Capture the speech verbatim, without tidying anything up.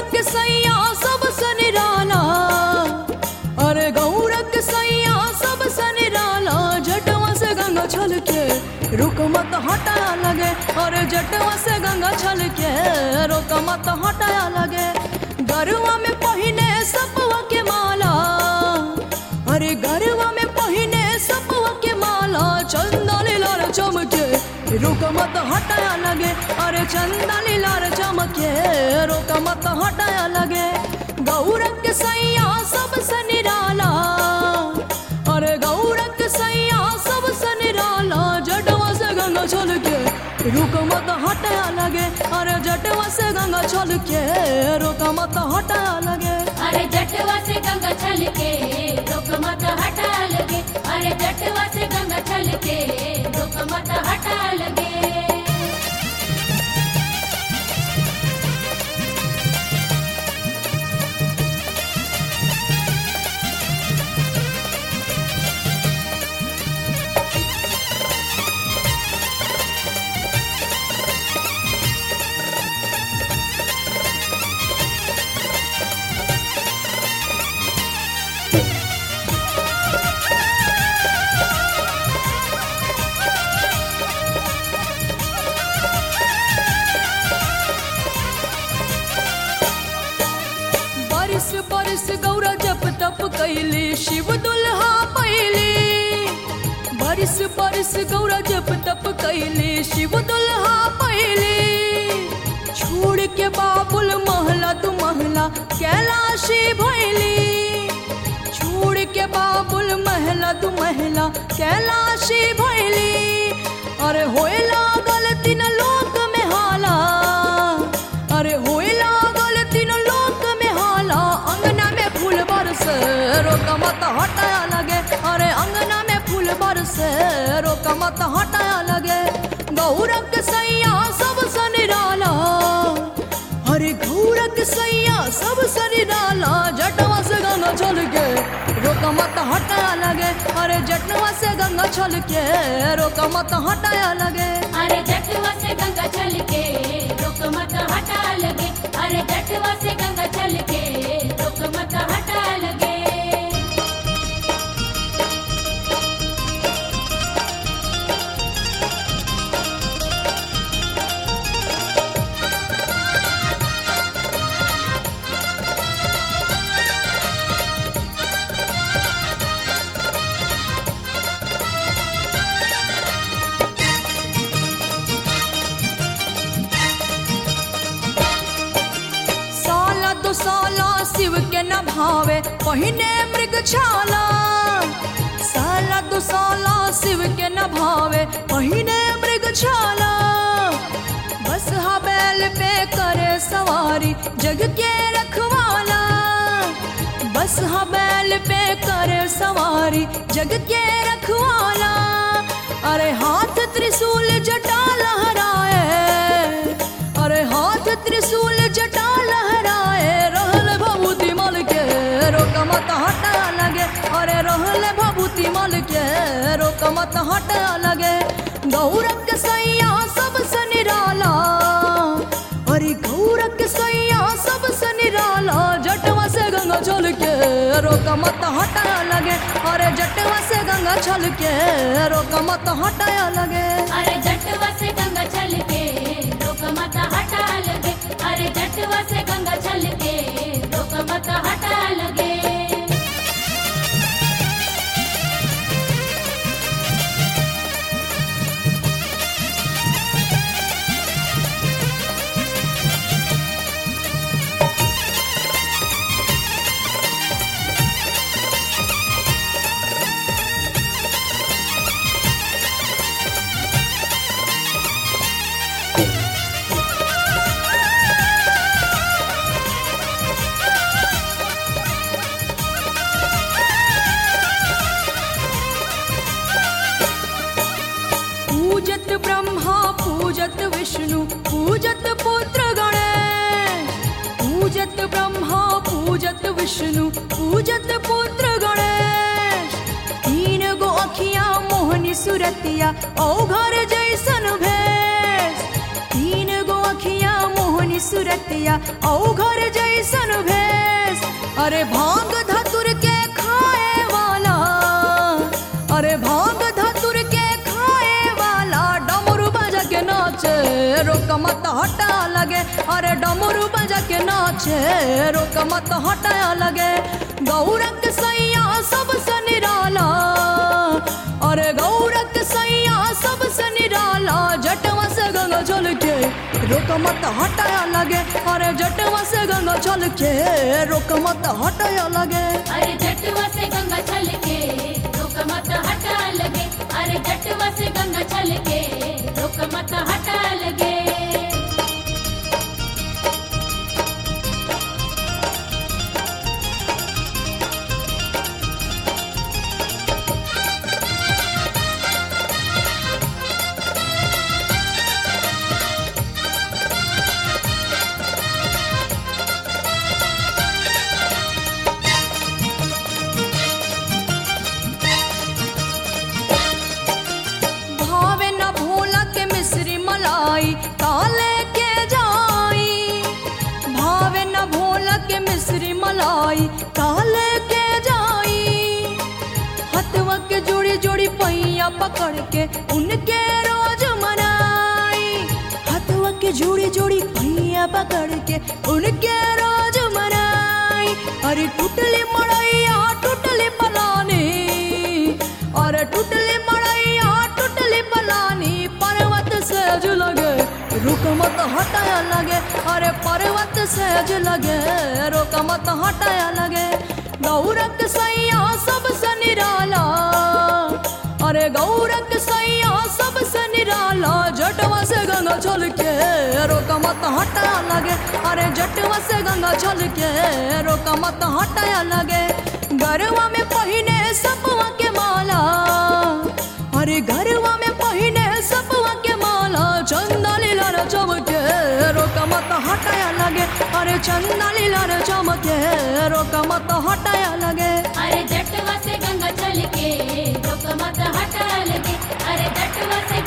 गौरक सैया सब सनिराला, अरे गौरक सैया सब सनिराला, जटवा से गंगा छलके रुक मत हटाया लगे, अरे जटवा से गंगा छलके रुक मत हटाया लगे। गरवा में पहिने सपवा के माला, अरे गरवा में पहिने सपवा के माला, चंदा लीलार चमके रुक मत हटाया लगे, अरे चंदा लीलार चमके रुक मत हटाया लगे। गौरक सैया सब सनिराला, अरे गौरक सैया सब सनिराला, जटवा से गंगा छलके रुक मत हटाया लगे, अरे जटवा से गंगा छलके रुक मत हटाया लगे। अरे जटवा से गंगा छलके रुक मत हटा लगे, अरे जटवा से गंगा छलके रुक मत हटा लगे। बरिस बरिस गौरा जप तप कैली शिव दुल्हा पैली, बरिस बरिस गौरा जप तप कैली शिव दुल्हा पैली, छोड़ के बाबुल महला तू महला कैलाशी भैली, छोड़ के बाबुल महला तू महला कैलाशी भैली। अरे होए लागल तीन लोक में हाला, अरे होए लागल तीन लोक में हाला, अंगना में फूल बरसे रोक मत हटाया लगे, अरे अंगना में फूल बरसे रोक मत हटाया लगे। गौरक सैया सब सनिराला, अरे गौरक सैया सब सनिराला, जटवा से गंगा छलके रोक मत हटाया लगे, अरे जटवा से गंगा छलके रोक मत हटाया लगे। अरे जटवा से गंगा छलके रुक मत हटा लगे, अरे जटवा से गंगा छलके रुक मत हटा लगे। साला दो साला शिव के न भावे पहिने मृग छाला, साला दो साला शिव के न भावे पहिने मृग छाला, बस हा बैल पे करे सवारी जग के रखवाला, बस हा बैल पे करे सवारी जग के रखवाला। अरे हाथ त्रिशूल जटा लहराए, अरे हाथ त्रिशूल जटा लहराए, रहल भभूति मल के रोक मत हटाया लगे, अरे रहल भभूति मल के रोक मत हटाया लगे। गौरक सैया सब सनिराला, अरे गौरक सैया सब सनिराला, जटवा से गंगा छलके रोक मत हटाया लगे, अरे जटवा से गंगा छलके रोक मत हटाया लगे। अरे जटवा से गंगा छलके रुक मत हटा लगे, अरे जटवा से गंगा छलके रुक मत हटा लगे। पूजत ब्रह्मा पूजत विष्णु पूजत पुत्र गणेश, पूजत ब्रह्मा पूजत विष्णु पूजत पुत्र गणेश, तीन गो अखियां मोहनी सुरतिया औघर जैसन भेष, तीन गो अखियां मोहनी सुरतिया औघर जैसन कैसन भेष, अरे भांग धतुर के खाए वाला, अरे भांग धतुर के खाए वाला डमरू बजा के नाचे रोक मत हटा लगे, अरे डमरू बजा के नाचे रोक मत हटा लगे। गौरक सैया सबसे निराला, अरे गौरक सैया सबसे निराला, जटवा से गंगा जल के रोक मत हटाया लगे, अरे जटवा से गंगा जल के रोक मत हटाया लगे। अरे जटवा से गंगा छल के रोक मत हटा लगे, अरे जटवा से गंगा छल के रोक मत हटा लगे। भावे न भोला के मिश्री मलाई काले के जाई, भावे न भोला के मिश्री मलाई काले के जाई। हथवा के जोड़ी जोड़ी पैया पकड़ के उनके रोज मनाई, हथवा के जोड़ी जोड़ी पैया पकड़ के उनके रोज मनाई। अरे टूटली मड़ैया टूटली पलानी, अरे टूटली मड़ैया टूटली पलानी, पर्वत से जो लगे रुक मत हटाया लगे, अरे पर्वत से जो लगे रुक मत हटाया लगे। गौरक सैया सबसे निराला, अरे गौरक सैया सबसे निराला, जटवा से गंगा चल के रोक मत हटाया लगे, अरे जटवा से गंगा चल के रोक मत हटाया लगे। गरवा में पहिने सपवा के माला, अरे गरवा में पहिने सपवा के माला, चंदा लीला न चमके रोक मत हटाया लगे, अरे चंदा लीला न चमके रोक मत हटाया लगे। अरे जटवा से गंगा छल के रोक मत हटा लगे, अरे जटवा से